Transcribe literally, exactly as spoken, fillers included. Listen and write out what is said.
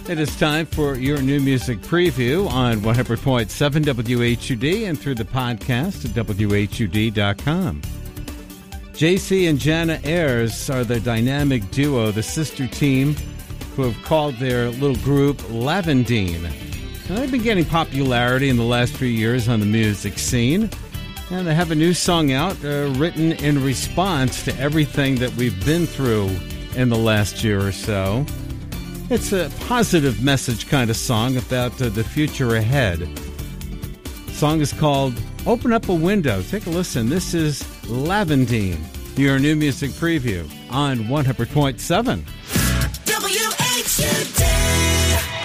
It is time for your new music preview on one hundred point seven W H U D and through the podcast at W H U D dot com. J C and Jana Ayers are the dynamic duo, the sister team, who have called their little group Lavendine. Now, they've been getting popularity in the last few years on the music scene, and they have a new song out uh, written in response to everything that we've been through in the last year or so. It's a positive message kind of song about uh, the future ahead. The song is called Open Up a Window. Take a listen. This is Lavendine, your new music preview on one hundred point seven. W H U D.